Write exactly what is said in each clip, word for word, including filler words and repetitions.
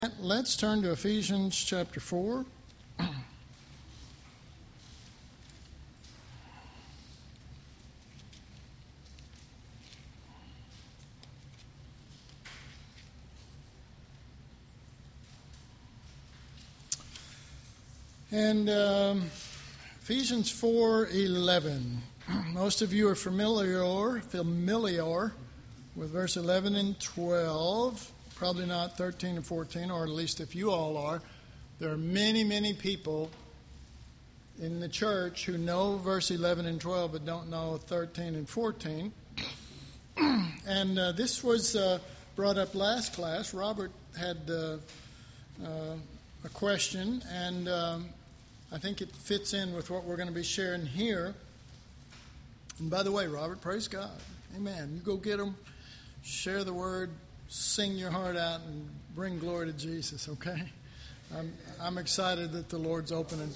Let's turn to Ephesians chapter four. And um, Ephesians four eleven. Most of you are familiar, familiar with verse eleven and twelve. Probably not thirteen and fourteen, or at least if you all are. There are many, many people in the church who know verse eleven and twelve but don't know thirteen and fourteen. And uh, this was uh, brought up last class. Robert had uh, uh, a question, and um, I think it fits in with what we're going to be sharing here. And by the way, Robert, praise God. Amen. You go get them, share the word, sing your heart out, and bring glory to Jesus, okay? I'm, I'm excited that the Lord's opening.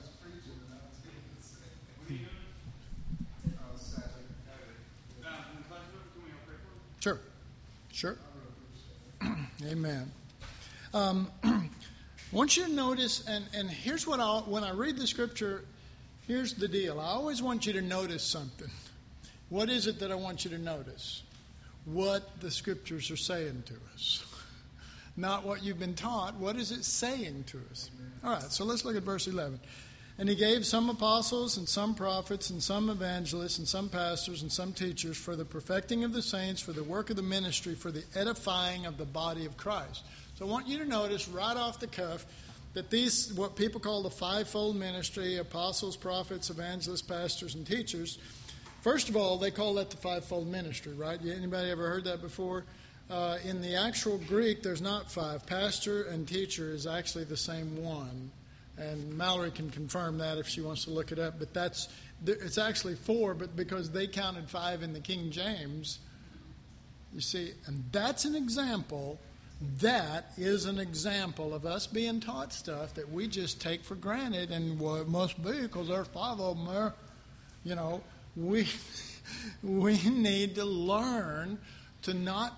Sure. Sure. Amen. Um, I want you to notice, and, and here's what I'll, when I read the scripture, here's the deal. I always want you to notice something. What is it that I want you to notice? What the scriptures are saying to us. Not what you've been taught. What is it saying to us? All right, so let's look at verse eleven. And he gave some apostles and some prophets and some evangelists and some pastors and some teachers for the perfecting of the saints, for the work of the ministry, for the edifying of the body of Christ. So I want you to notice right off the cuff that these, what people call the fivefold ministry, apostles, prophets, evangelists, pastors, and teachers. First of all, they call that the fivefold ministry, right? Anybody ever heard that before? Uh, in the actual Greek, there's not five. Pastor and teacher is actually the same one. And Mallory can confirm that if she wants to look it up. But that's it's actually four, but because they counted five in the King James, you see, and that's an example. That is an example of us being taught stuff that we just take for granted. And, well, it must be because there's five of them there, you know. We we need to learn to not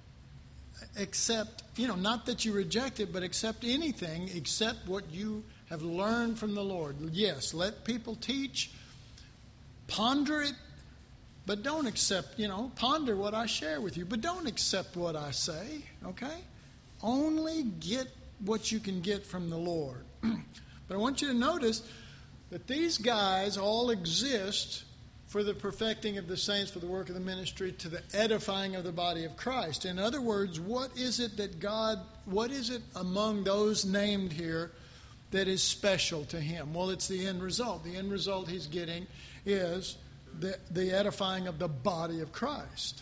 accept, you know, not that you reject it, but accept anything except what you have learned from the Lord. Yes, let people teach, ponder it, but don't accept, you know, ponder what I share with you, but don't accept what I say, okay? Only get what you can get from the Lord. But I want you to notice that these guys all exist for the perfecting of the saints, for the work of the ministry, to the edifying of the body of Christ. In other words, what is it that God, what is it among those named here that is special to Him? Well, it's the end result. The end result He's getting is the, the edifying of the body of Christ.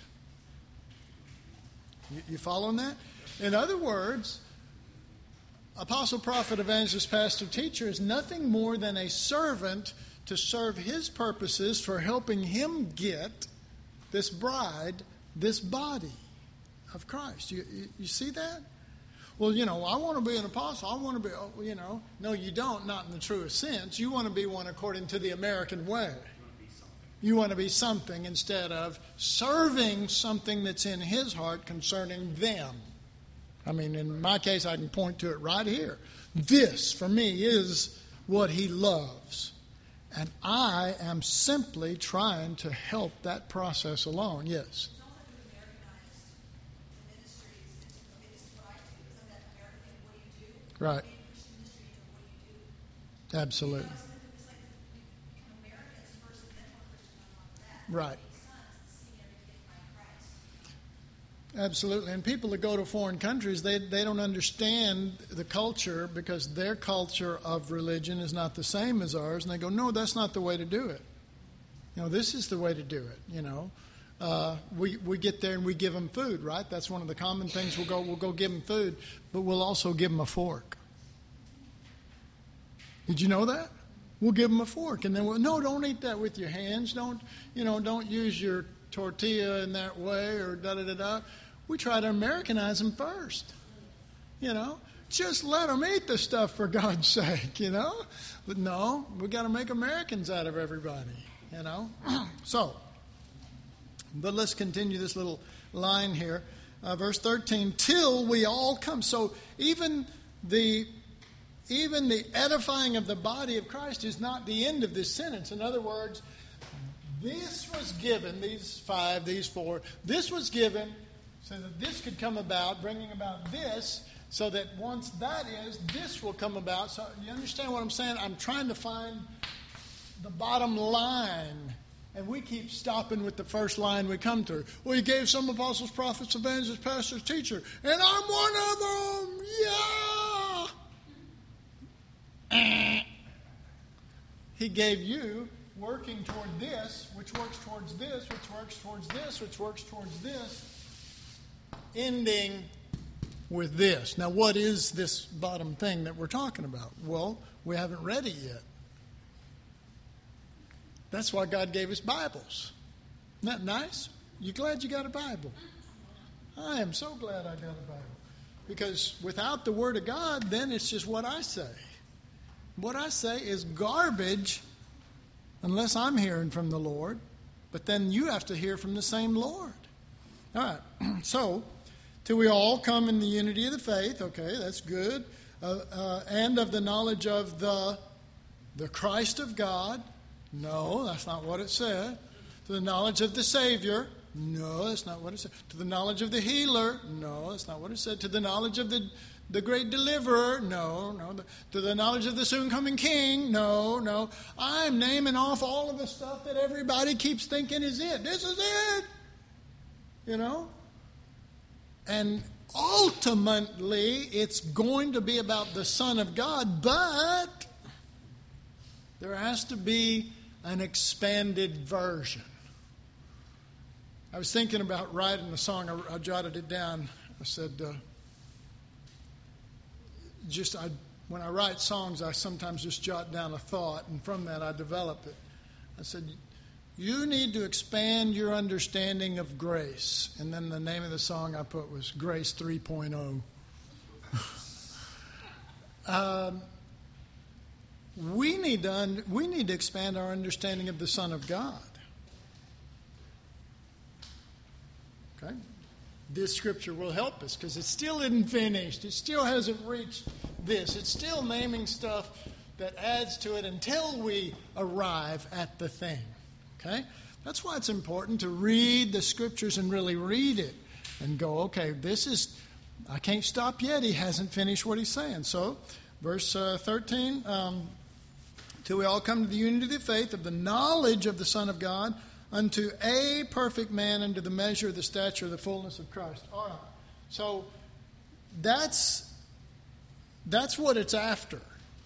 You, you following that? In other words, apostle, prophet, evangelist, pastor, teacher is nothing more than a servant to serve His purposes for helping Him get this bride, this body of Christ. You, you, you see that? Well, you know, I want to be an apostle. I want to be, you know. No, you don't, not in the truest sense. You want to be one according to the American way. You want to be something instead of serving something that's in His heart concerning them. I mean, in my case, I can point to it right here. This, for me, is what He loves. And I am simply trying to help that process along. Yes. Right. Absolutely. Right. Absolutely. And people that go to foreign countries, they, they don't understand the culture because their culture of religion is not the same as ours. And they go, no, that's not the way to do it. You know, this is the way to do it, you know. Uh, we, we get there and we give them food, right? That's one of the common things. We'll go, we'll go give them food, but we'll also give them a fork. Did you know that? We'll give them a fork. And then we'll, no, don't eat that with your hands. Don't, you know, don't use your tortilla in that way or da-da-da-da. We try to Americanize them first, you know. Just let them eat the stuff for God's sake, you know. But no, we got to make Americans out of everybody, you know. So, but let's continue this little line here. uh, verse thirteen, till we all come. So even the even the edifying of the body of Christ is not the end of this sentence. In other words, this was given, these five, these four, this was given so that this could come about, bringing about this, so that once that is, this will come about. So you understand what I'm saying? I'm trying to find the bottom line. And we keep stopping with the first line we come to. Well, he gave some apostles, prophets, evangelists, pastors, teachers, and I'm one of them. Yeah. He gave you working toward this, which works towards this, which works towards this, which works towards this, ending with this. Now, what is this bottom thing that we're talking about? Well, we haven't read it yet. That's why God gave us Bibles. Isn't that nice? You glad you got a Bible? I am so glad I got a Bible. Because without the Word of God, then it's just what I say. What I say is garbage unless I'm hearing from the Lord. But then you have to hear from the same Lord. All right. So, till we all come in the unity of the faith. Okay, that's good. Uh, uh, and of the knowledge of the, the Christ of God. No, that's not what it said. To the knowledge of the Savior. No, that's not what it said. To the knowledge of the healer. No, that's not what it said. To the knowledge of the, the great deliverer. No, no. The, to the knowledge of the soon coming King. No, no. I'm naming off all of the stuff that everybody keeps thinking is it. This is it. You know? And ultimately, it's going to be about the Son of God, but there has to be an expanded version. I was thinking about writing a song. I, I jotted it down. I said, uh, just I, when I write songs, I sometimes just jot down a thought, and from that I develop it. I said, you need to expand your understanding of grace. And then the name of the song I put was Grace three point oh. um, We need to un- we need to expand our understanding of the Son of God. Okay? This scripture will help us because it still isn't finished. It still hasn't reached this. It's still naming stuff that adds to it until we arrive at the thing. Okay? That's why it's important to read the scriptures and really read it and go, okay, this is, I can't stop yet. He hasn't finished what he's saying. So, verse uh, thirteen, um, till we all come to the unity of the faith, of the knowledge of the Son of God, unto a perfect man, unto the measure of the stature of the fullness of Christ. All right. So that's that's what it's after.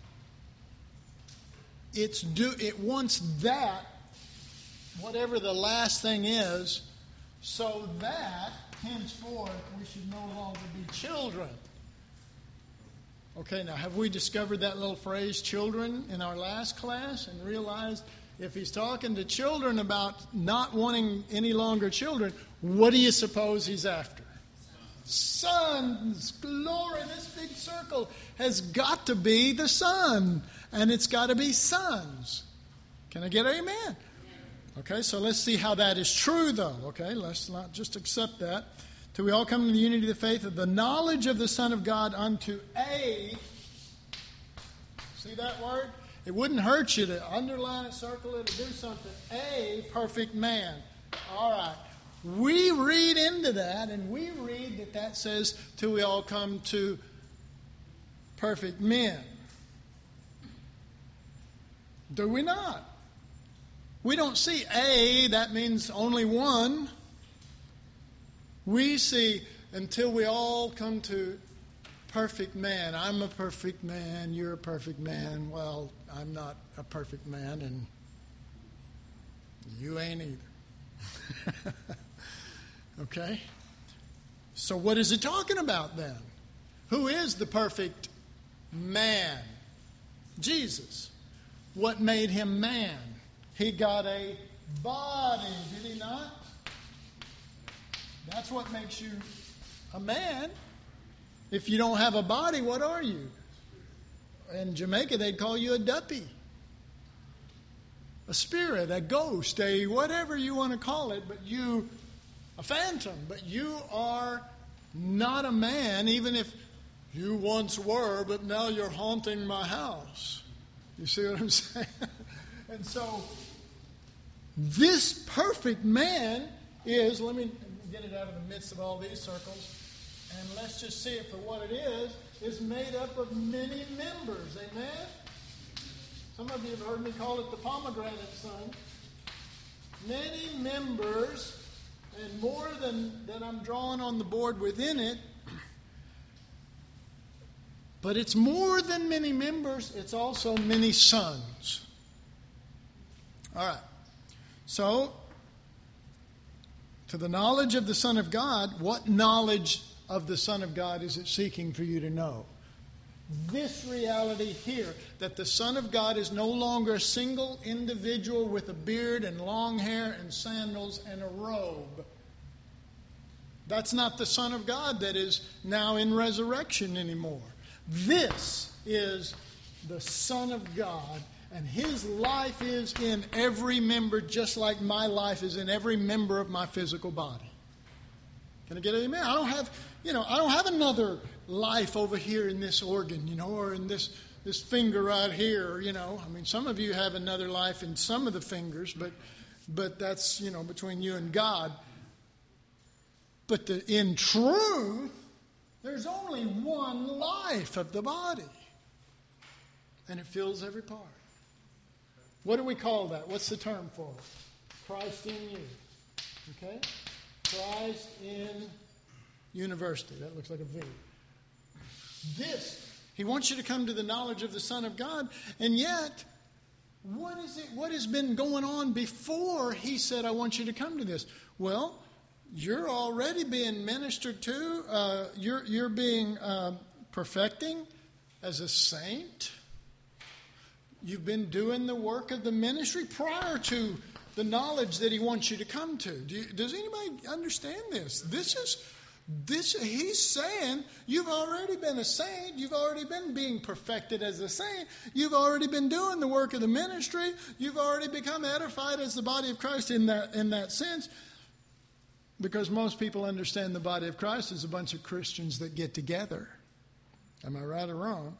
It's do it wants that, whatever the last thing is, so that henceforth we should no longer be children. Okay, now have we discovered that little phrase, children, in our last class and realized if he's talking to children about not wanting any longer children, what do you suppose he's after? Sons. Glory. This big circle has got to be the Son, and it's got to be sons. Can I get amen? Okay, so let's see how that is true, though. Okay, let's not just accept that. Till we all come to the unity of the faith of the knowledge of the Son of God unto a, see that word? It wouldn't hurt you to underline it, circle it, or do something. A perfect man. All right. We read into that, and we read that that says, till we all come to perfect men. Do we not? We don't see a, that means only one. We see until we all come to perfect man. I'm a perfect man. You're a perfect man. Well, I'm not a perfect man, and you ain't either. Okay? So what is it talking about then? Who is the perfect man? Jesus. What made him man? He got a body, did he not? That's what makes you a man. If you don't have a body, what are you? In Jamaica, they'd call you a duppy. A spirit, a ghost, a whatever you want to call it, but you, a phantom, but you are not a man, even if you once were, but now you're haunting my house. You see what I'm saying? And so, this perfect man is, let me get it out of the midst of all these circles, and let's just see it for what it is, is made up of many members. Amen? Some of you have heard me call it the pomegranate son. Many members, and more than, than I'm drawing on the board within it. But it's more than many members, it's also many sons. All right. So, to the knowledge of the Son of God, what knowledge of the Son of God is it seeking for you to know? This reality here, that the Son of God is no longer a single individual with a beard and long hair and sandals and a robe. That's not the Son of God that is now in resurrection anymore. This is the Son of God, and His life is in every member, just like my life is in every member of my physical body. Can I get an amen? I don't have, you know, I don't have another life over here in this organ, you know, or in this this finger right here, you know. I mean, some of you have another life in some of the fingers, but but that's, you know, between you and God. But the, in truth, there's only one life of the body. And it fills every part. What do we call that? What's the term for it? Christ in you. Okay? Christ in university. That looks like a V. This, He wants you to come to the knowledge of the Son of God. And yet, what is it? What has been going on before He said, I want you to come to this? Well, you're already being ministered to. Uh, you're, you're being uh, perfecting as a saint. You've been doing the work of the ministry prior to the knowledge that He wants you to come to. Do you, does anybody understand this? This is, this. He's saying you've already been a saint. You've already been being perfected as a saint. You've already been doing the work of the ministry. You've already become edified as the body of Christ in that in that sense. Because most people understand the body of Christ as a bunch of Christians that get together. Am I right or wrong?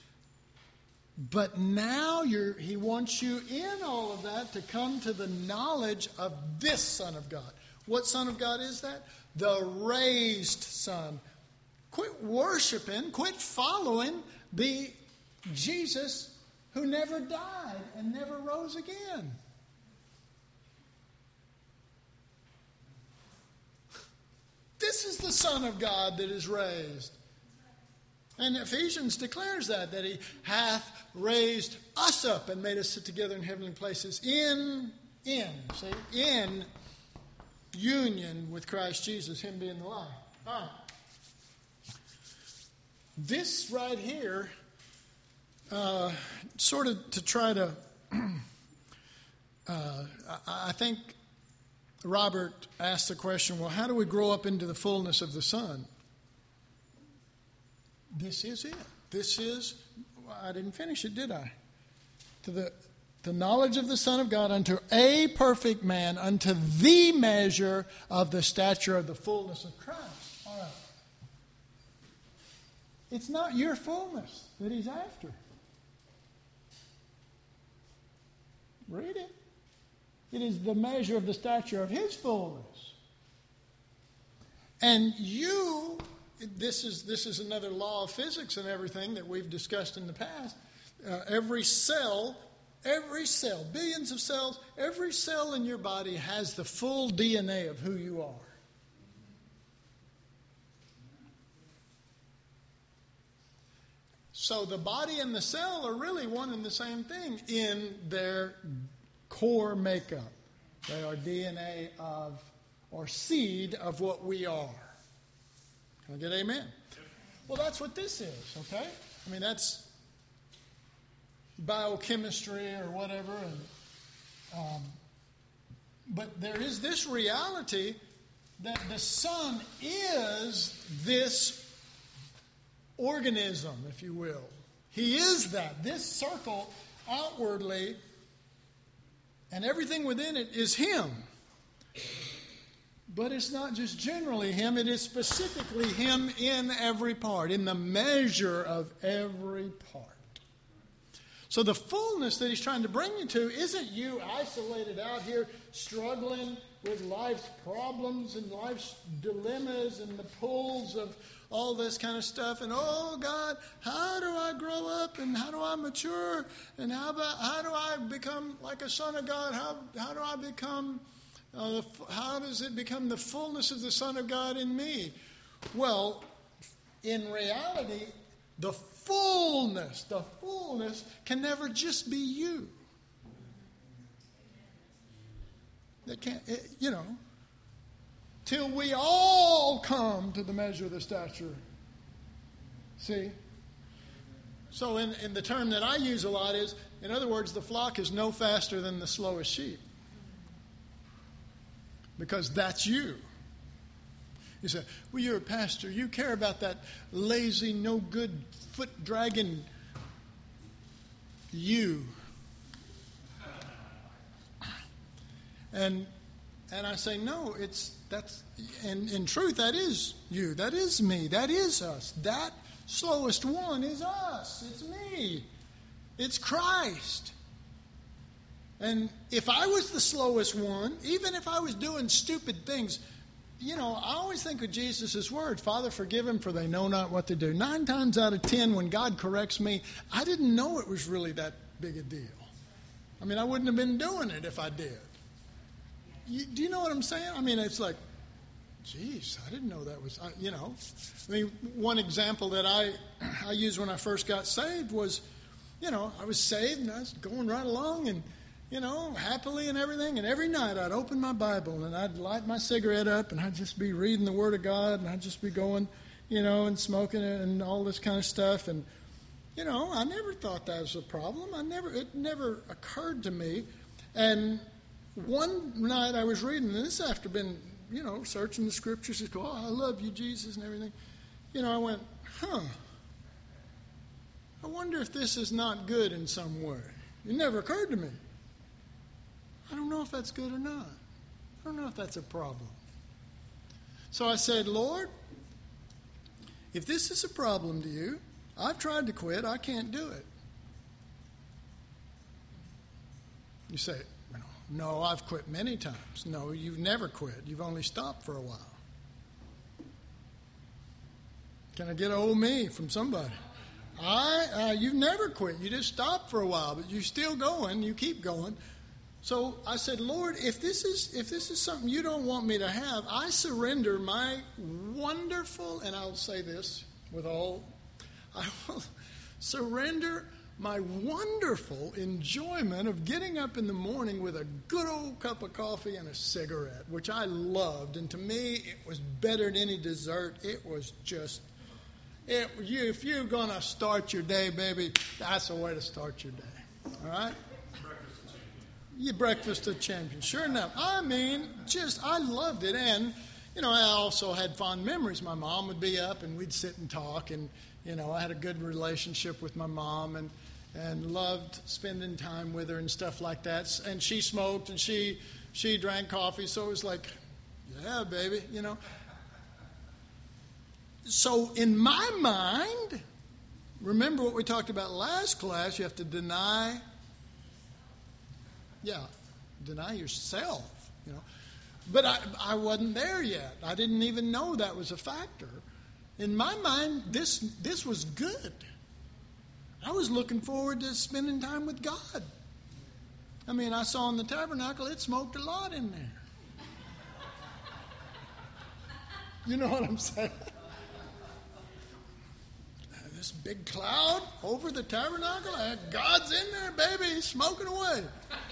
But now you're, He wants you in all of that to come to the knowledge of this Son of God. What Son of God is that? The raised Son. Quit worshiping, quit following the Jesus who never died and never rose again. This is the Son of God that is raised. And Ephesians declares that, that He hath raised us up and made us sit together in heavenly places in, in, see, in union with Christ Jesus, Him being the life. All right. This right here, uh, sort of to try to, uh, I, I think Robert asked the question, well, how do we grow up into the fullness of the Son? This is it. This is, I didn't finish it, did I? To the, the knowledge of the Son of God, unto a perfect man, unto the measure of the stature of the fullness of Christ. All right. It's not your fullness that He's after. Read it. It is the measure of the stature of His fullness. And you, this is this is another law of physics and everything that we've discussed in the past. Uh, every cell, every cell, billions of cells, every cell in your body has the full D N A of who you are. So the body and the cell are really one and the same thing in their core makeup. They are D N A of, or seed of what we are. Can I get amen? Well, that's what this is, okay? I mean, that's biochemistry or whatever. And, um, but there is this reality that the Son is this organism, if you will. He is that. This circle outwardly, and everything within it is Him. But it's not just generally Him, it is specifically Him in every part, in the measure of every part. So the fullness that He's trying to bring you to isn't you isolated out here struggling with life's problems and life's dilemmas and the pulls of all this kind of stuff. And, oh, God, how do I grow up and how do I mature? And how about how do I become like a son of God? How, how do I become... Uh, how does it become the fullness of the Son of God in me? Well, in reality, the fullness, the fullness can never just be you. That can't, it, you know, till we all come to the measure of the stature. See? So in, in the term that I use a lot is, in other words, the flock is no faster than the slowest sheep. Because that's you. You say, well, you're a pastor. You care about that lazy, no good, foot dragging you. And and I say, no, it's that's and in truth that is you. That is me. That is us. That slowest one is us. It's me. It's Christ. And if I was the slowest one, even if I was doing stupid things, you know, I always think of Jesus' word, Father, forgive them for they know not what to do. Nine times out of ten, when God corrects me, I didn't know it was really that big a deal. I mean, I wouldn't have been doing it if I did. You, do you know what I'm saying? I mean, it's like, geez, I didn't know that was, I, you know. I mean, one example that I, I used when I first got saved was, you know, I was saved and I was going right along and, you know, happily and everything. And every night I'd open my Bible and I'd light my cigarette up and I'd just be reading the Word of God and I'd just be going, you know, and smoking it and all this kind of stuff. And, you know, I never thought that was a problem. I never, it never occurred to me. And one night I was reading, and this after been, you know, searching the Scriptures, just go, oh, I love you, Jesus, and everything. You know, I went, huh, I wonder if this is not good in some way. It never occurred to me. I don't know if that's good or not. I don't know if that's a problem. So I said, Lord, if this is a problem to you, I've tried to quit. I can't do it. You say, no, I've quit many times. No, you've never quit. You've only stopped for a while. Can I get a old me from somebody? I, uh, you've never quit. You just stopped for a while, but you're still going. You keep going. So I said, Lord, if this is if this is something you don't want me to have, I surrender my wonderful, and I'll say this with all, I will surrender my wonderful enjoyment of getting up in the morning with a good old cup of coffee and a cigarette, which I loved. And to me, it was better than any dessert. It was just, it, you, if you're going to start your day, baby, that's the way to start your day. All right? Your breakfast of champions. Sure enough. I mean, just, I loved it. And, you know, I also had fond memories. My mom would be up and we'd sit and talk. And, you know, I had a good relationship with my mom and, and loved spending time with her and stuff like that. And she smoked and she, she drank coffee. So it was like, yeah, baby, you know. So in my mind, remember what we talked about last class, you have to deny Yeah, deny yourself, you know. But I, I wasn't there yet. I didn't even know that was a factor. In my mind, this this was good. I was looking forward to spending time with God. I mean, I saw in the tabernacle, it smoked a lot in there. You know what I'm saying? This big cloud over the tabernacle, God's in there, baby, he's smoking away.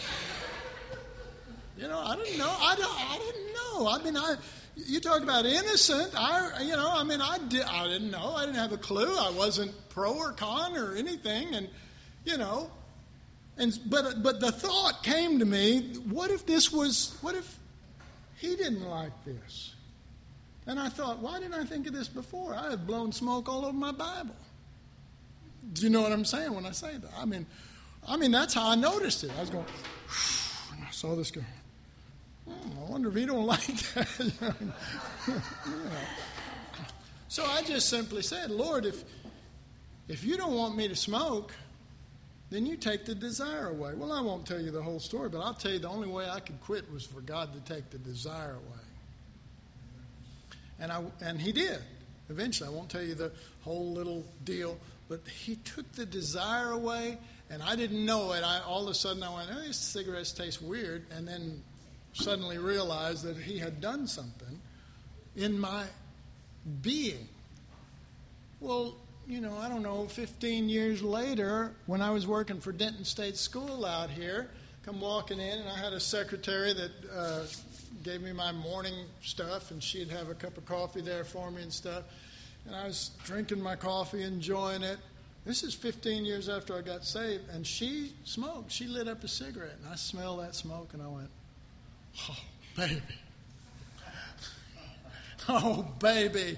You know, I didn't know. I, I didn't know. I mean, I. You talk about innocent. I, you know, I mean, I did. I didn't know. I didn't have a clue. I wasn't pro or con or anything, and you know, and but but the thought came to me: what if this was? What if he didn't like this? And I thought, why didn't I think of this before? I had blown smoke all over my Bible. Do you know what I'm saying when I say that? I mean, I mean that's how I noticed it. I was going, and I saw this go. Hmm, I wonder if he don't like that. You know. So I just simply said, Lord, if if you don't want me to smoke, then you take the desire away. Well, I won't tell you the whole story, but I'll tell you the only way I could quit was for God to take the desire away. And I and he did. Eventually, I won't tell you the whole little deal, but he took the desire away, and I didn't know it. I, all of a sudden, I went, oh, these cigarettes taste weird, and then suddenly realized that he had done something in my being. Well, you know, I don't know, fifteen years later, when I was working for Denton State School out here, come walking in, and I had a secretary that uh, gave me my morning stuff, and she'd have a cup of coffee there for me and stuff. And I was drinking my coffee, enjoying it. This is fifteen years after I got saved, and she smoked. She lit up a cigarette, and I smelled that smoke, and I went, oh, baby. Oh, baby.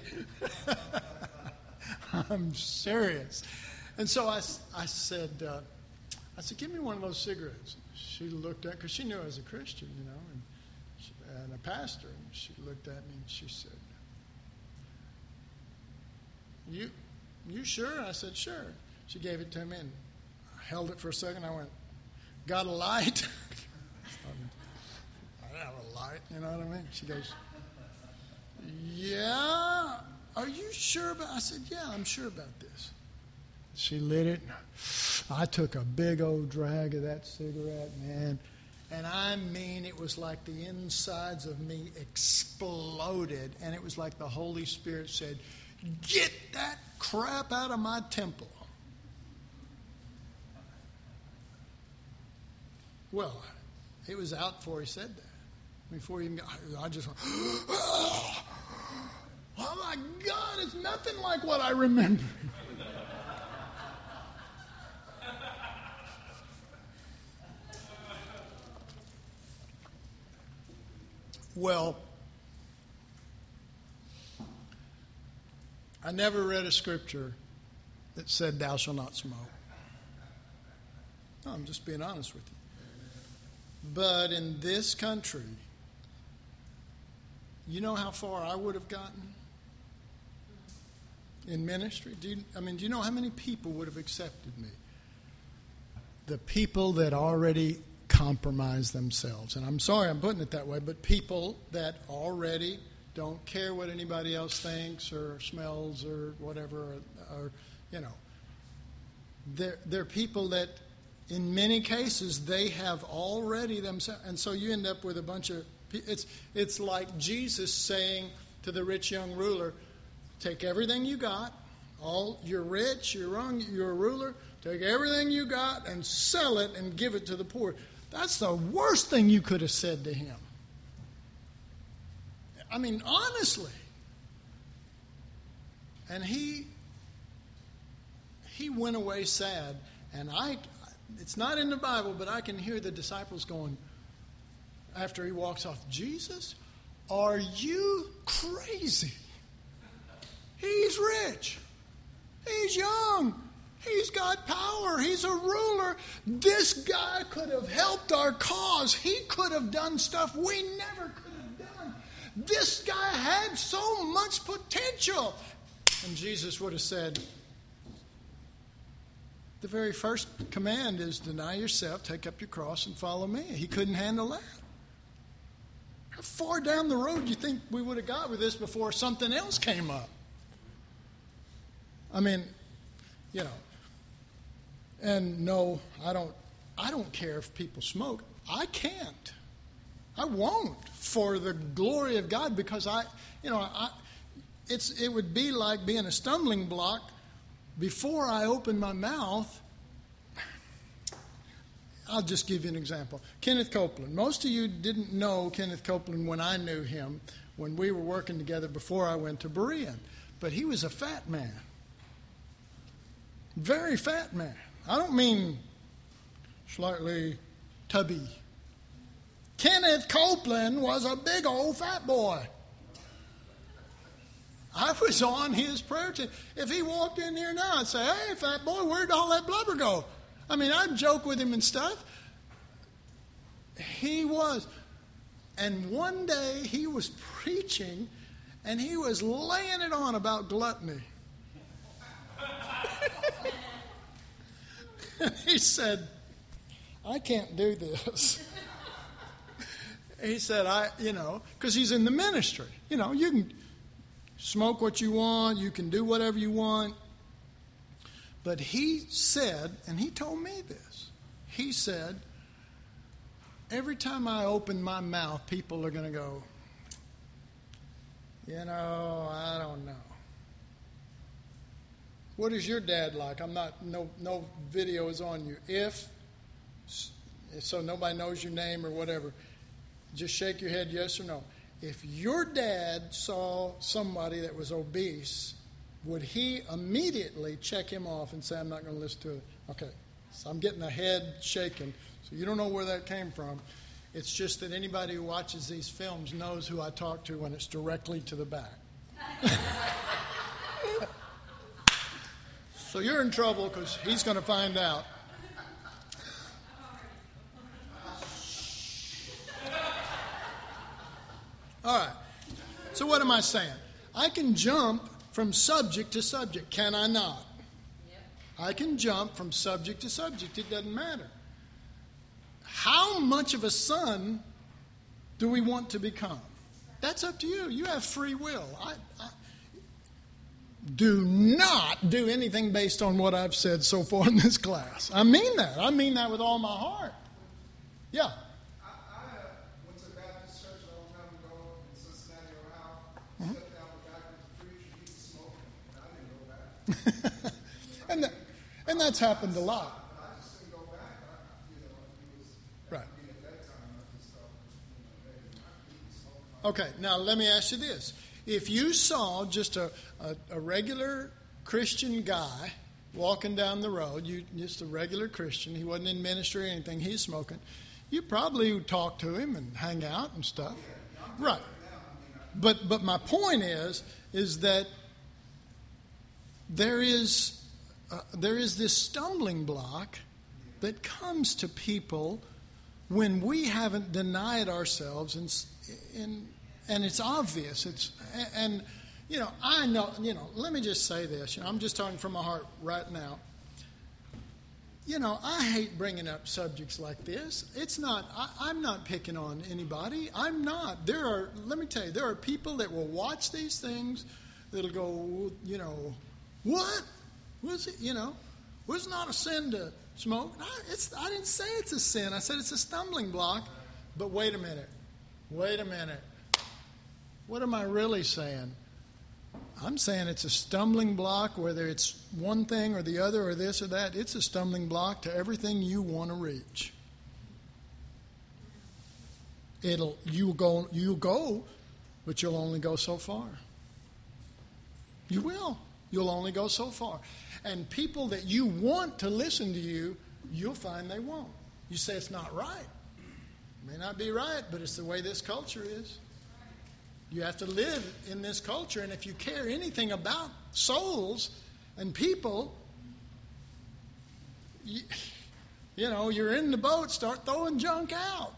I'm serious. And so I, I said, uh, I said, give me one of those cigarettes. She looked at, because she knew I was a Christian, you know, and, she, and a pastor. And she looked at me and she said, you, you sure? I said, sure. She gave it to me and I held it for a second. I went, got a light? I didn't have a light, you know what I mean? She goes, yeah. Are you sure about it? I said, yeah, I'm sure about this. She lit it. I took a big old drag of that cigarette, man. And I mean, it was like the insides of me exploded. And it was like the Holy Spirit said, get that crap out of my temple. Well, it was out before he said that. Before he even got, I just went, oh, oh my God, it's nothing like what I remember. Well, I never read a scripture that said, thou shalt not smoke. No, I'm just being honest with you. But in this country, you know how far I would have gotten in ministry? Do you, I mean, do you know how many people would have accepted me? The people that already compromise themselves. And I'm sorry I'm putting it that way, but people that already don't care what anybody else thinks or smells or whatever, or, or you know. They're, they're people that, in many cases, they have already themselves. And so you end up with a bunch of, it's, it's like Jesus saying to the rich young ruler, take everything you got, all you're rich, you're young, you're a ruler, take everything you got and sell it and give it to the poor. That's the worst thing you could have said to him. I mean, honestly. And he he went away sad. And I, it's not in the Bible, but I can hear the disciples going, after he walks off, Jesus, are you crazy? He's rich. He's young. He's got power. He's a ruler. This guy could have helped our cause. He could have done stuff we never could have done. This guy had so much potential. And Jesus would have said, the very first command is deny yourself, take up your cross, and follow me. He couldn't handle that. How far down the road do you think we would have got with this before something else came up? I mean, you know. And no, I don't I don't care if people smoke. I can't. I won't for the glory of God, because I, you know, I, it's it would be like being a stumbling block before I open my mouth. I'll just give you an example. Kenneth Copeland. Most of you didn't know Kenneth Copeland when I knew him, when we were working together before I went to Berean. But he was a fat man. Very fat man. I don't mean slightly tubby. Kenneth Copeland was a big old fat boy. I was on his prayer team. If he walked in here now, I'd say, hey, fat boy, where'd all that blubber go? I mean, I'd joke with him and stuff. He was. and one day he was preaching, and he was laying it on about gluttony. And he said, I can't do this. He said, I, you know, because he's in the ministry. You know, you can smoke what you want, you can do whatever you want. But he said, and he told me this, he said, every time I open my mouth, people are going to go, you know, I don't know. What is your dad like? I'm not, no, no video is on you. If, so nobody knows your name or whatever, just shake your head yes or no. If your dad saw somebody that was obese, would he immediately check him off and say, I'm not going to listen to it? Okay, so I'm getting a head shaking. So you don't know where that came from. It's just that anybody who watches these films knows who I talk to when it's directly to the back. So you're in trouble because he's going to find out. All right. So what am I saying? I can jump from subject to subject, can I not? Yep. I can jump from subject to subject. It doesn't matter. How much of a son do we want to become? That's up to you. You have free will. I, I, do not do anything based on what I've said so far in this class. I mean that. I mean that with all my heart. Yeah. and that, and that's happened a lot. Right. Okay, now let me ask you this. If you saw just a, a, a regular Christian guy walking down the road, you just a regular Christian, he wasn't in ministry or anything, he's smoking, you probably would talk to him and hang out and stuff. Right. But but my point is, is that There is uh, there is this stumbling block that comes to people when we haven't denied ourselves, and and and it's obvious. It's and you know I know you know. Let me just say this. You know, I'm just talking from my heart right now. You know, I hate bringing up subjects like this. It's not. I, I'm not picking on anybody. I'm not. There are. Let me tell you, there are people that will watch these things that'll go. You know. What? Was it, you know, was not a sin to smoke? I, it's, I didn't say it's a sin. I said it's a stumbling block. But wait a minute. Wait a minute. What am I really saying? I'm saying it's a stumbling block, whether it's one thing or the other or this or that. It's a stumbling block to everything you want to reach. It'll you go you go, but you'll only go so far. You will. You'll only go so far. And people that you want to listen to you, you'll find they won't. You say it's not right. It may not be right, but it's the way this culture is. You have to live in this culture, and if you care anything about souls and people, you, you know, you're in the boat, start throwing junk out.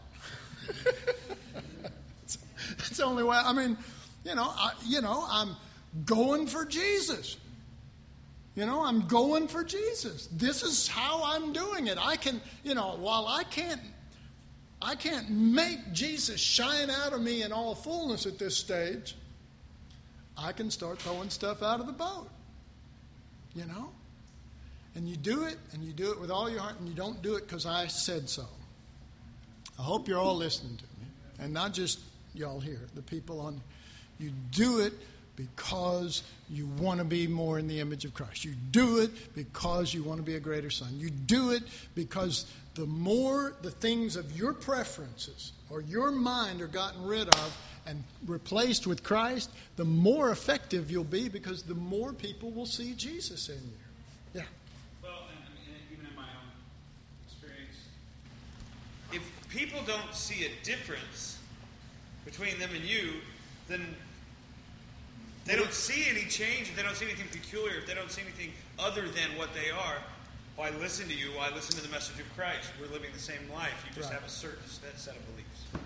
That's the only way. I mean, you know, I, you know, I'm going for Jesus. You know, I'm going for Jesus. This is how I'm doing it. I can, you know, while I can't, I can't make Jesus shine out of me in all fullness at this stage, I can start throwing stuff out of the boat. You know? And you do it, and you do it with all your heart, and you don't do it because I said so. I hope you're all listening to me. And not just y'all here, the people on. You do it because you want to be more in the image of Christ. You do it because you want to be a greater son. You do it because the more the things of your preferences or your mind are gotten rid of and replaced with Christ, the more effective you'll be, because the more people will see Jesus in you. Yeah. Well, and, I mean, even in my own experience, if people don't see a difference between them and you, then they don't see any change, if they don't see anything peculiar, if they don't see anything other than what they are, why listen to you, why listen to the message of Christ? We're living the same life. You just right. have a certain set of beliefs.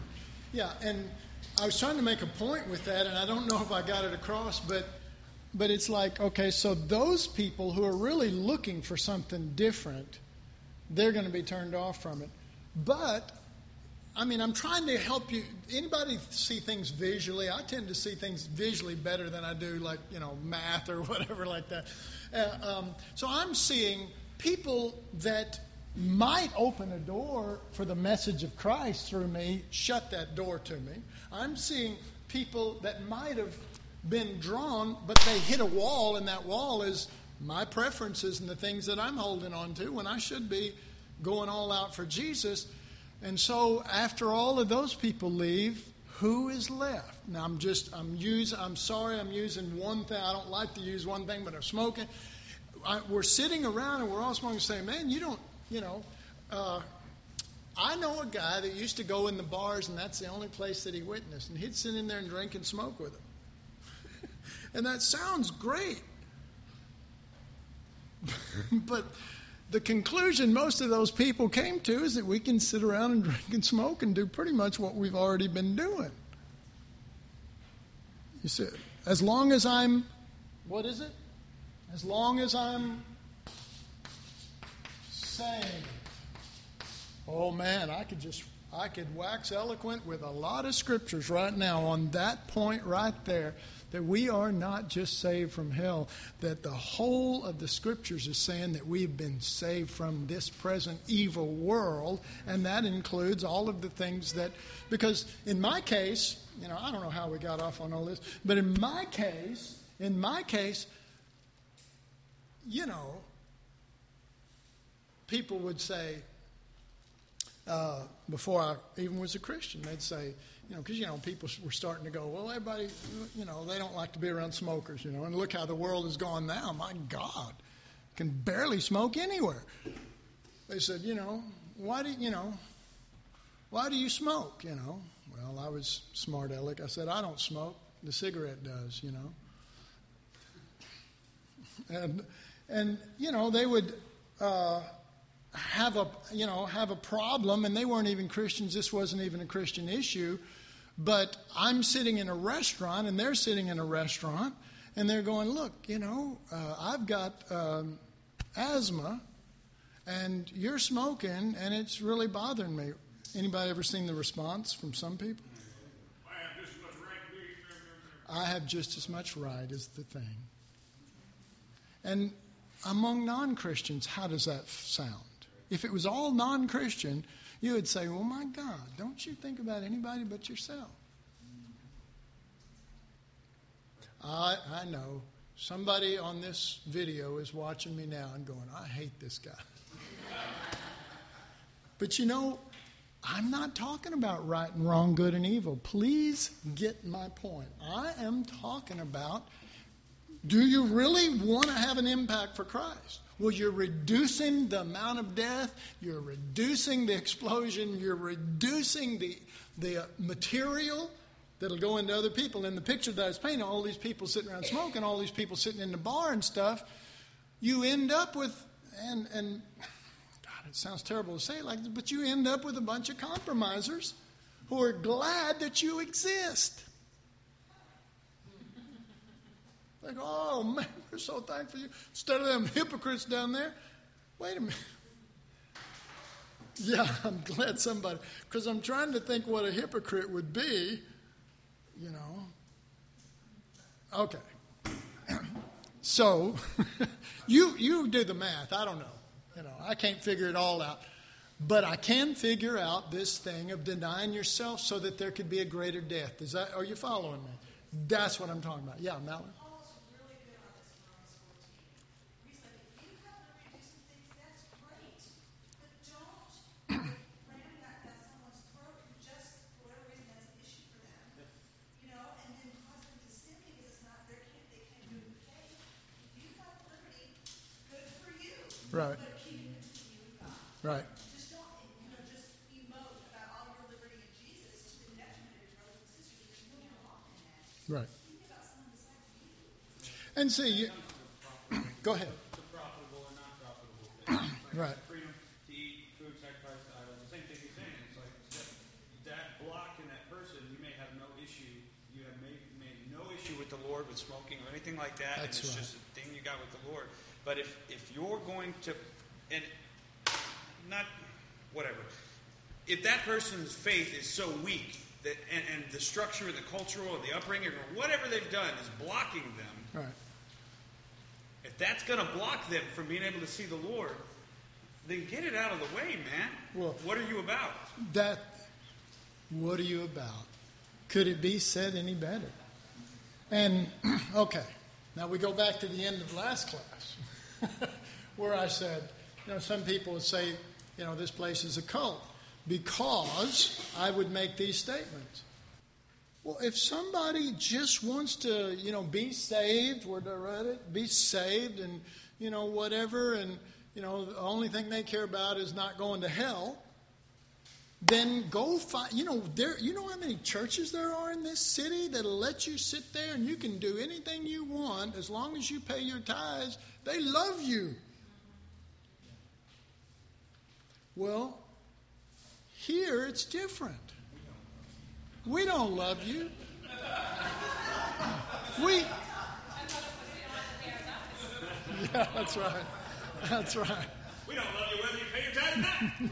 Yeah, and I was trying to make a point with that, and I don't know if I got it across, but but it's like, okay, so those people who are really looking for something different, they're going to be turned off from it. But, I mean, I'm trying to help you. Anybody see things visually? I tend to see things visually better than I do, like, you know, math or whatever like that. Uh, um, so I'm seeing people that might open a door for the message of Christ through me, shut that door to me. I'm seeing people that might have been drawn, but they hit a wall, and that wall is my preferences and the things that I'm holding on to when I should be going all out for Jesus. And so after all of those people leave, who is left? Now I'm just, I'm using, I'm sorry I'm using one thing. I don't like to use one thing, but I'm smoking. I, we're sitting around and we're all smoking, saying, man, you don't, you know, uh, I know a guy that used to go in the bars, and that's the only place that he witnessed. And he'd sit in there and drink and smoke with them. And that sounds great. But the conclusion most of those people came to is that we can sit around and drink and smoke and do pretty much what we've already been doing. You see, as long as I'm, what is it? As long as I'm saved. Oh man, I could just, I could wax eloquent with a lot of scriptures right now on that point right there, that we are not just saved from hell, that the whole of the scriptures is saying that we've been saved from this present evil world, and that includes all of the things that, because in my case, you know, I don't know how we got off on all this, but in my case, in my case, you know, people would say, uh, before I even was a Christian, they'd say, you know, because, you know, people were starting to go, well, everybody, you know, they don't like to be around smokers, you know, and look how the world has gone now. My God, can barely smoke anywhere. They said, you know, why do you know, why do you smoke, you know? Well, I was smart aleck. I said, I don't smoke. The cigarette does, you know. And, and you know, they would uh, have a, you know, have a problem, and they weren't even Christians. This wasn't even a Christian issue. But I'm sitting in a restaurant, and they're sitting in a restaurant, and they're going, look, you know, uh, I've got um, asthma, and you're smoking, and it's really bothering me. Anybody ever seen the response from some people? I have just as much right. I have just as much right as the thing. And among non-Christians, how does that sound? If it was all non-Christian, you would say, well, my God, don't you think about anybody but yourself? I, I know somebody on this video is watching me now and going, I hate this guy. But you know, I'm not talking about right and wrong, good and evil. Please get my point. I am talking about, do you really want to have an impact for Christ? Well, you're reducing the amount of death, you're reducing the explosion, you're reducing the the material that'll go into other people. In the picture that I was painting, all these people sitting around smoking, all these people sitting in the bar and stuff, you end up with, and, and God, it sounds terrible to say it like this, but you end up with a bunch of compromisers who are glad that you exist. They go, oh, man, we're so thankful for you. Instead of them hypocrites down there, wait a minute. Yeah, I'm glad somebody, because I'm trying to think what a hypocrite would be, you know. Okay. So, you you do the math. I don't know. You know, I can't figure it all out. But I can figure out this thing of denying yourself so that there could be a greater death. Is that, are you following me? That's what I'm talking about. Yeah, Mallory? Right. Right. Just don't, you know, just emote about all your liberty in Jesus to the detriment of your brothers and sisters that you don't walk in that. Right. Think about someone besides you. And see, you, go ahead. The profitable and not profitable thing. Like Right. Freedom to eat food sacrificed to idols. The same thing he's saying. It's like that, that block in that person issue with the Lord with smoking or anything like that, That's and it's right. just a thing you got with the Lord. But if, if you're going to, and not, whatever, if that person's faith is so weak, that and, and the structure and the cultural and the upbringing or whatever they've done is blocking them, Right. if that's going to block them from being able to see the Lord, then get it out of the way, man. Well, what are you about? That, what are you about? Could it be said any better? And, okay, now we go back to the end of last class where I said, you know, some people would say, you know, this place is a cult because I would make these statements. Well, if somebody just wants to, you know, be saved, where I read it, be saved and, you know, whatever, and, you know, the only thing they care about is not going to hell, then go find, you know, there. You know how many churches there are in this city that'll let you sit there and you can do anything you want as long as you pay your tithes. They love you. Well, here it's different. We don't love you. We. Yeah, that's right. That's right. We don't love you whether you pay your tithe or not.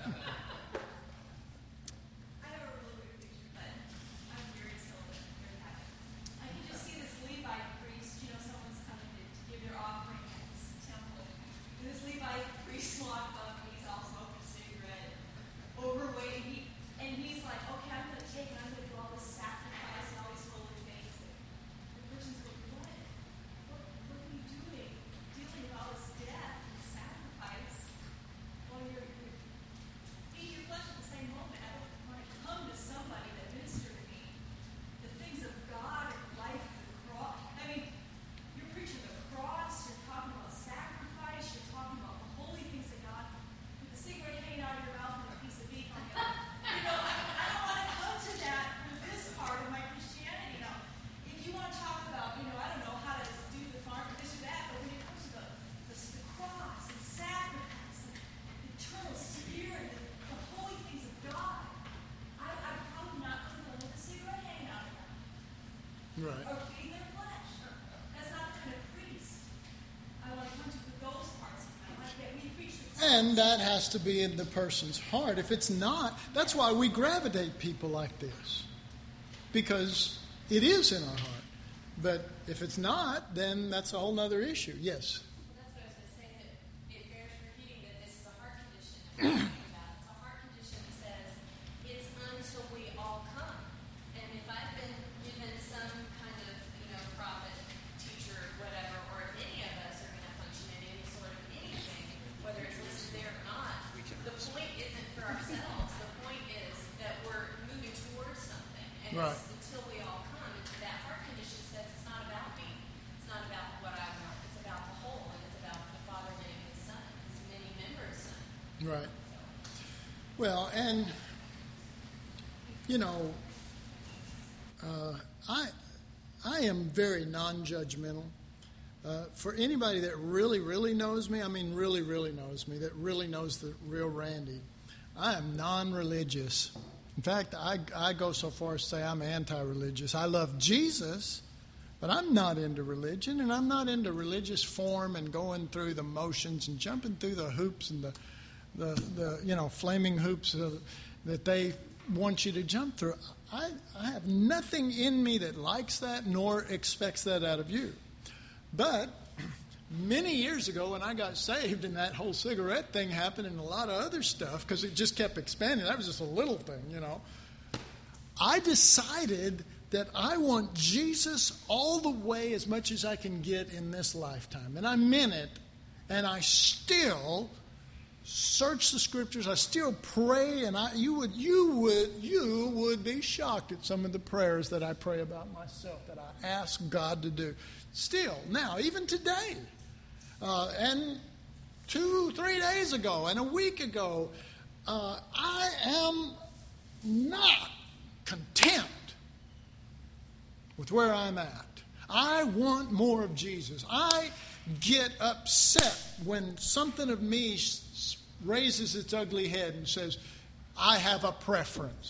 I have a really weird picture, but I'm very still very happy. I can just see this Levite priest, you know, someone's coming to, to give their offering at this temple. And this Levite priest walked up and he's all smoking a cigarette, overweight, and, he, and he's like, okay, I'm going to take it, I'm going to do all this sacrifice and all these holy things. And the person's going, what? What, what are you doing? Dealing with all this death and sacrifice while you're, you're eat your flesh at the same moment. I don't want to come to somebody that minister to me the things of God and life and the cross. I mean, you're preaching the cross, you're talking about sacrifice, you're talking about the holy things of God with a cigarette hanging out of your mouth and a piece of beef on the other. You know, I, I don't want to come to that with this part of my Christianity. Now, if you want to talk about, you know, I don't know how to do the farm or this or that, but when it comes to the, the, the cross and sacrifice and the eternal spirit and the holy things of God, I, I'm probably not going to go with a cigarette hanging out of your mouth Right. or feeding their flesh. That's not the kind of priest I want to come to for those parts of my life. That we preach the cross. And that has to be in the person's heart. If it's not, that's why we gravitate people like this. Because it is in our heart. But if it's not, then that's a whole other issue. Yes? Well, that's what I was going to say. That it bears repeating that this is a heart condition that we're talking about. It's a heart condition that says it's until we all come. And if I've been given some kind of, you know, prophet, teacher, whatever, or if any of us are going to function in any sort of anything, whether it's listed there or not, the point isn't for ourselves. The point is that we're moving towards something. And Right. it's until we all come. It's that heart condition says it's not about me. It's not about what I want. It's about the whole, and it's about the Father giving His Son, His many members' Son. Right. Well, and, you know, uh, I, I am very non-judgmental. Uh, for anybody that really, really knows me, I mean really, really knows me, that really knows the real Randy, I am non-religious. In fact, I, I go so far as to say I'm anti-religious. I love Jesus, but I'm not into religion, and I'm not into religious form and going through the motions and jumping through the hoops and the, the, the you know, flaming hoops uh, that they want you to jump through. I, I have nothing in me that likes that nor expects that out of you. But many years ago when I got saved and that whole cigarette thing happened and a lot of other stuff, because it just kept expanding, that was just a little thing, you know, I decided that I want Jesus all the way as much as I can get in this lifetime. And I meant it, and I still search the scriptures, I still pray, and I you would you would you would be shocked at some of the prayers that I pray about myself, that I ask God to do. Still, now, even today, uh, and two, three days ago, and a week ago, uh, I am not content with where I'm at. I want more of Jesus. I get upset when something of me raises its ugly head and says, I have a preference.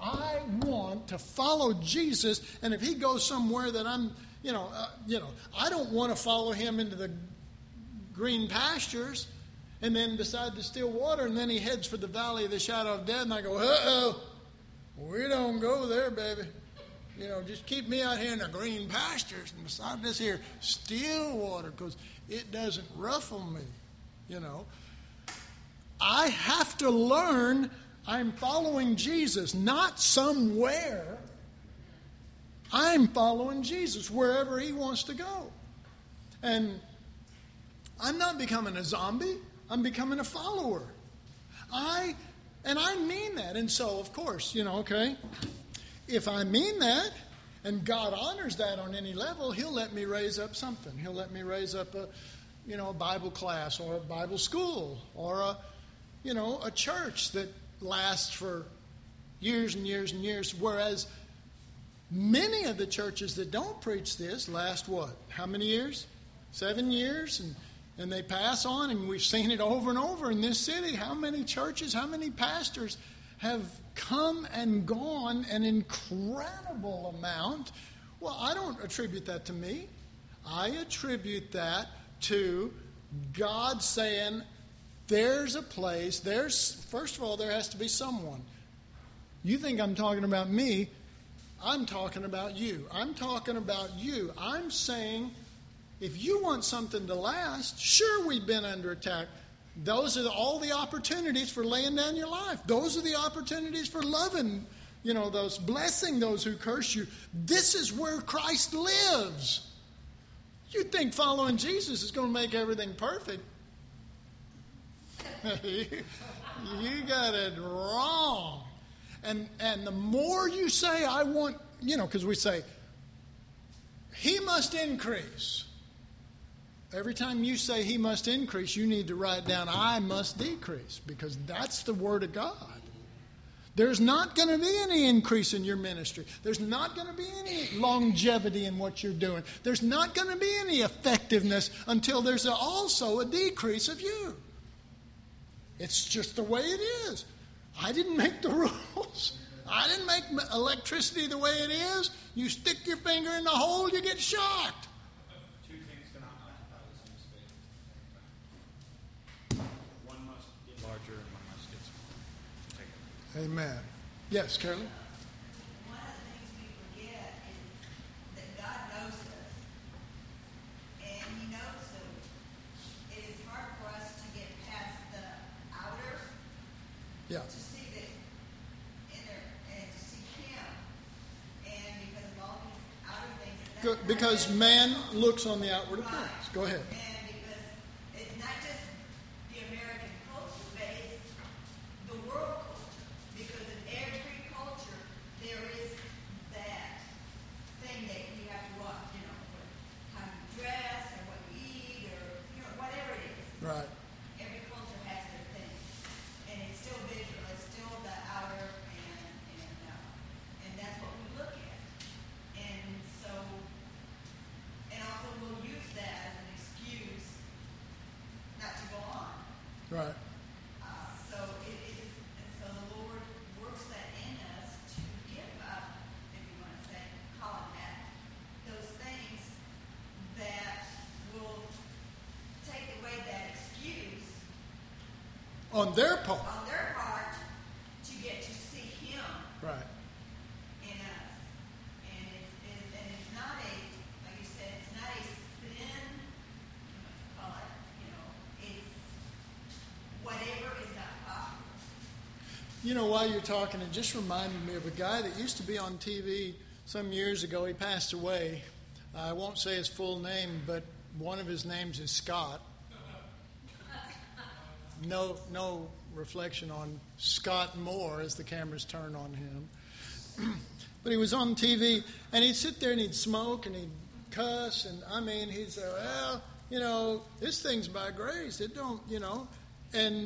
I want to follow Jesus, and if he goes somewhere that I'm, you know, uh, you know, I don't want to follow him into the green pastures and then beside the still water, and then he heads for the valley of the shadow of death, and I go, uh-oh, we don't go there, baby. You know, just keep me out here in the green pastures and beside this here still water, because it doesn't ruffle me, you know. I have to learn I'm following Jesus, not somewhere. I'm following Jesus wherever he wants to go. And I'm not becoming a zombie. I'm becoming a follower. I, and I mean that. And so, of course, you know, okay, if I mean that, and God honors that on any level, he'll let me raise up something. He'll let me raise up a, you know, a Bible class or a Bible school or a, you know, a church that lasts for years and years and years, whereas many of the churches that don't preach this last what? How many years? Seven years, and, and they pass on, and we've seen it over and over in this city. How many churches, how many pastors have come and gone an incredible amount? Well, I don't attribute that to me. I attribute that to God saying, there's a place, there's, first of all, there has to be someone. You think I'm talking about me, I'm talking about you. I'm talking about you. I'm saying, if you want something to last, sure, we've been under attack. Those are the, all the opportunities for laying down your life. Those are the opportunities for loving, you know, those, blessing those who curse you. This is where Christ lives. You think following Jesus is going to make everything perfect. you, you got it wrong. And and the more you say, I want, you know, because we say, he must increase. Every time you say he must increase, you need to write down, I must decrease, because that's the word of God. There's not going to be any increase in your ministry. There's not going to be any longevity in what you're doing. There's not going to be any effectiveness until there's also a decrease of you. It's just the way it is. I didn't make the rules. I didn't make electricity the way it is. You stick your finger in the hole, you get shocked. Two things cannot occupy the same space at the same time. One must get larger and one must get smaller. Take it. Amen. Yes, Carolyn? One of the things we forget is that God knows us. And he knows that it is hard for us to get past the outer. Yeah. To see the inner and to see him. And because of all these outer things. Good, because man looks on the outward appearance. Go ahead. And because it's not just the American culture, but it's the world culture. Because in every culture, there is that thing that you have to watch, you know, how you dress or what you eat or, you know, whatever it is. Right. Every culture has their thing. And it's still visual. It's still the outer, and and uh, and that's what we look at. And so, and also we'll use that as an excuse not to go on. Right. Uh, so it is, and so the Lord works that in us to give up, if you want to say, call it that, those things that will take away that excuse On their part. on their part to get to see him Right. in us. And it's, it, and it's not a, like you said, it's not a sin, call it, you know, it's whatever is not possible. You know, while you're talking, it just reminded me of a guy that used to be on T V some years ago. He passed away. I won't say his full name, but one of his names is Scott. No, no reflection on Scott Moore as the cameras turn on him. But he was on T V, and he'd sit there and he'd smoke and he'd cuss, and I mean, he'd say, well, you know, this thing's by grace. It don't, you know, and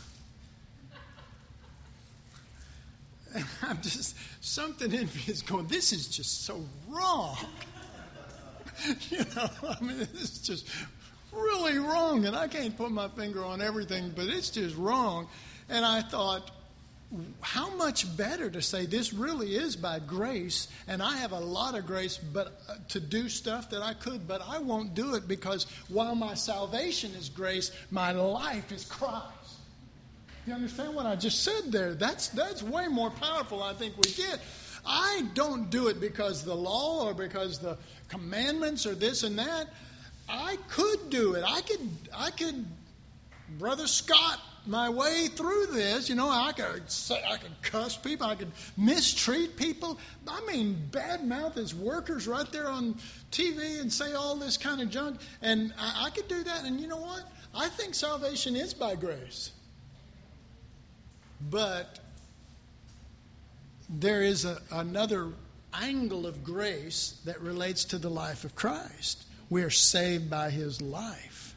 I'm just, something in me is going, this is just so wrong. You know, I mean, it's just really wrong, and I can't put my finger on everything, but it's just wrong. And I thought, how much better to say this really is by grace, and I have a lot of grace but uh, to do stuff that I could, but I won't do it because while my salvation is grace, my life is Christ. You understand what I just said there? That's that's way more powerful, I think, we get. I don't do it because the law or because the commandments or this and that. I could do it. I could, I could, Brother Scott, my way through this. You know, I could say, I could cuss people. I could mistreat people. I mean, badmouth his workers right there on T V and say all this kind of junk. And I, I could do that. And you know what? I think salvation is by grace. But there is a, another angle of grace that relates to the life of Christ. We are saved by his life.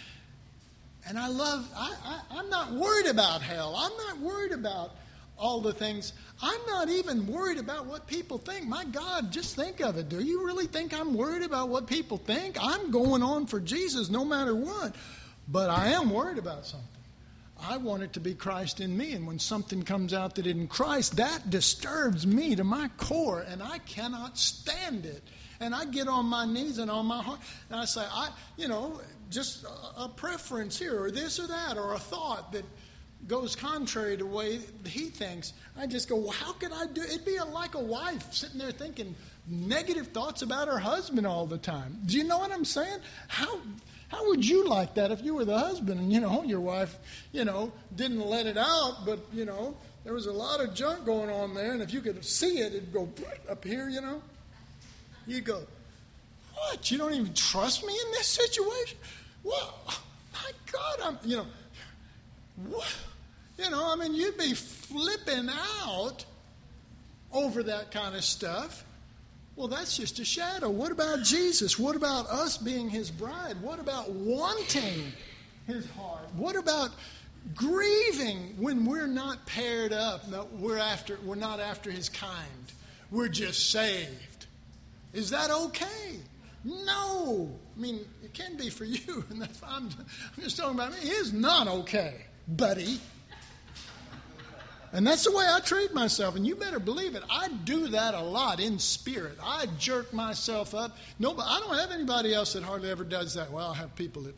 And I love, I, I, I'm not worried about hell. I'm not worried about all the things. I'm not even worried about what people think. My God, just think of it. Do you really think I'm worried about what people think? I'm going on for Jesus no matter what. But I am worried about something. I want it to be Christ in me. And when something comes out that isn't Christ, that disturbs me to my core. And I cannot stand it. And I get on my knees and on my heart, and I say, I, you know, just a, a preference here, or this or that, or a thought that goes contrary to the way he thinks. I just go, well, how could I do it? It'd be a, like a wife sitting there thinking negative thoughts about her husband all the time. Do you know what I'm saying? How how would you like that if you were the husband and, you know, your wife, you know, didn't let it out, but, you know, there was a lot of junk going on there, and if you could see it, it'd go up here, you know? You go, what? You don't even trust me in this situation? Well, my God, I'm, you know, what? You know, I mean, you'd be flipping out over that kind of stuff. Well, that's just a shadow. What about Jesus? What about us being his bride? What about wanting his heart? What about grieving when we're not paired up? No, we're after, we're not after his kind. We're just saved. Is that okay? No. I mean, it can be for you. And that's, I'm, I'm just talking about me. It is not okay, buddy. And that's the way I treat myself. And you better believe it. I do that a lot in spirit. I jerk myself up. Nobody, I don't have anybody else that hardly ever does that. Well, I have people that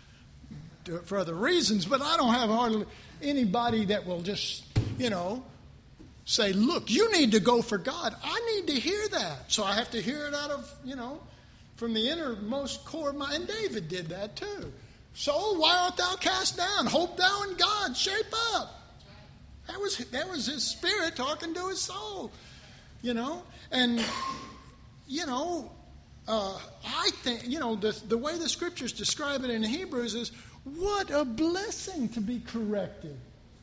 do it for other reasons, but I don't have hardly anybody that will just, you know, say, look, you need to go for God. I need to hear that. So I have to hear it out of, you know, from the innermost core of my... And David did that too. Soul, why art thou cast down? Hope thou in God. Shape up. That was, that was his spirit talking to his soul, you know. And, you know, uh, I think, you know, the, the way the scriptures describe it in Hebrews is, what a blessing to be corrected.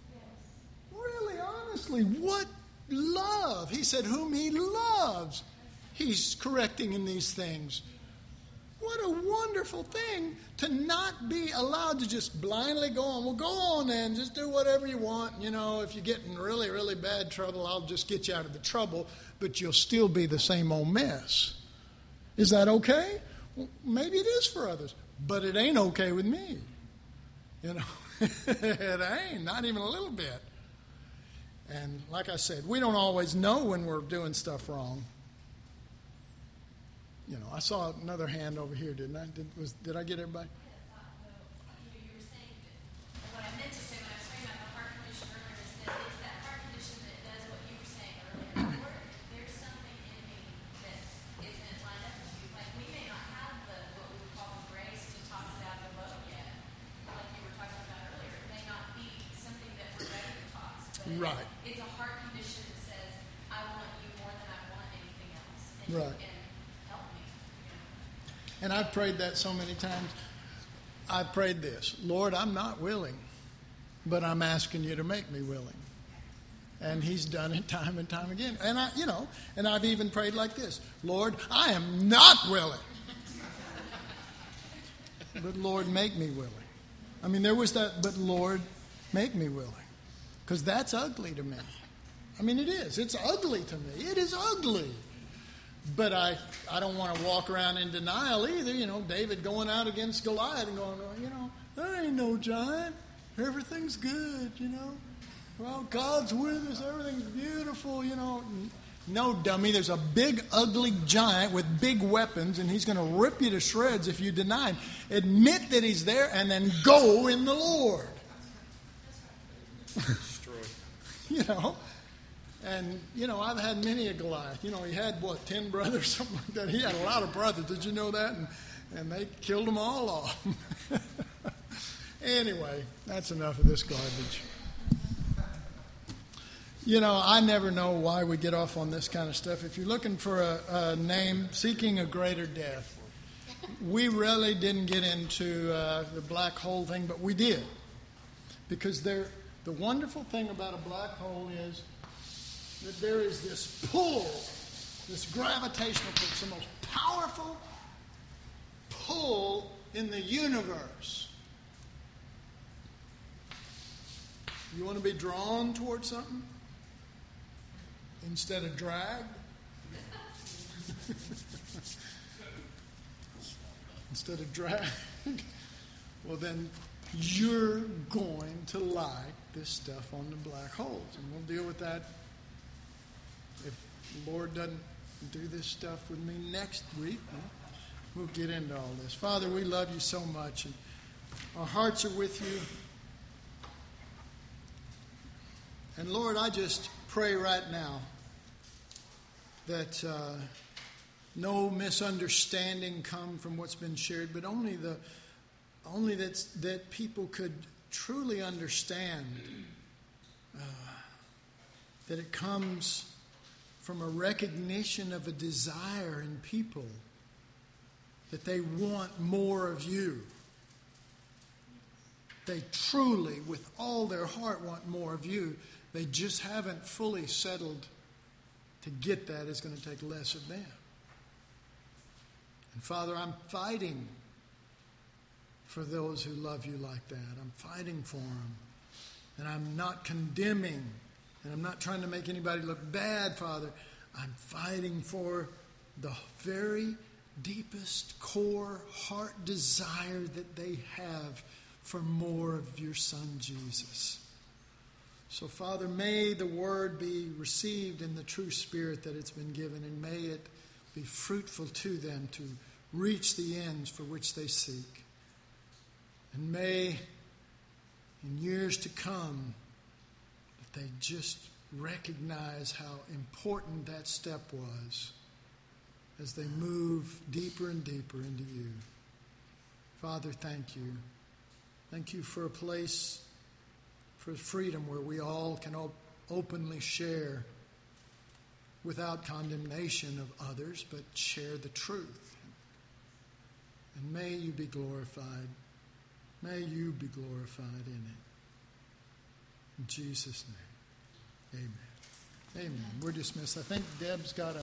Really, honestly, what love. He said, whom he loves, he's correcting in these things. What a wonderful thing to not be allowed to just blindly go on. Well, go on then. Just do whatever you want. You know, if you get in really, really bad trouble, I'll just get you out of the trouble, but you'll still be the same old mess. Is that okay? Well, maybe it is for others, but it ain't okay with me. You know, it ain't, not even a little bit. And like I said, we don't always know when we're doing stuff wrong. You know, I saw another hand over here, didn't I? Did, was, did I get everybody? You were saying that, what I meant to say when I was talking about the heart condition earlier is that it's that heart condition that does what you were saying earlier. Lord, there's something in me that isn't lined up with you. Like, we may not have the, what we would call the grace to toss it out of the boat yet, like you were talking about earlier. It may not be something that we're ready to toss. But Right. It's, it's a heart condition that says, I want you more than I want anything else. And, Right. and And I've prayed that so many times. I've prayed this, Lord, I'm not willing, but I'm asking you to make me willing. And he's done it time and time again. And I, you know, and I've even prayed like this, Lord, I am not willing. But Lord, make me willing. I mean, there was that, but Lord, make me willing. Because that's ugly to me. I mean, it is. It's ugly to me. It is ugly. But I, I don't want to walk around in denial either. You know, David going out against Goliath and going, you know, there ain't no giant. Everything's good, you know. Well, God's with us. Everything's beautiful, you know. No, dummy. There's a big, ugly giant with big weapons, and he's going to rip you to shreds if you deny him. Admit that he's there, and then go in the Lord. Destroyed. You know. And, you know, I've had many a Goliath. You know, he had, what, ten brothers, something like that. He had a lot of brothers. Did you know that? And, and they killed them all off. Anyway, that's enough of this garbage. You know, I never know why we get off on this kind of stuff. If you're looking for a, a name, Seeking a Greater Death, we really didn't get into uh, the black hole thing, but we did. Because there, the wonderful thing about a black hole is that there is this pull, this gravitational pull. It's the most powerful pull in the universe. You want to be drawn towards something instead of dragged? Instead of dragged? Well, then you're going to like this stuff on the black holes. And we'll deal with that if the Lord doesn't do this stuff with me next week. We'll get into all this. Father, we love you so much, and our hearts are with you. And Lord, I just pray right now that uh, no misunderstanding come from what's been shared, but only the only that that people could truly understand uh, that it comes from a recognition of a desire in people that they want more of you. They truly, with all their heart, want more of you. They just haven't fully settled to get that. It's going to take less of them. And Father, I'm fighting for those who love you like that. I'm fighting for them. And I'm not condemning. And I'm not trying to make anybody look bad, Father. I'm fighting for the very deepest core heart desire that they have for more of your Son, Jesus. So, Father, may the word be received in the true spirit that it's been given, and may it be fruitful to them to reach the ends for which they seek. And may, in years to come, that they just recognize how important that step was as they move deeper and deeper into you. Father, thank you. Thank you for a place for freedom where we all can op- openly share without condemnation of others, but share the truth. And may you be glorified. May you be glorified in it. In Jesus' name, amen. Amen. We're dismissed. I think Deb's got a